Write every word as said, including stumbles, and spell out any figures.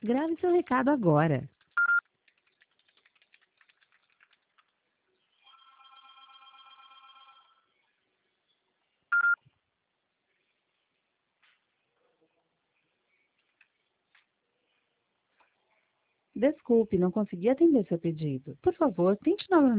Grave seu recado agora. Desculpe, não consegui atender seu pedido. Por favor, tente novamente.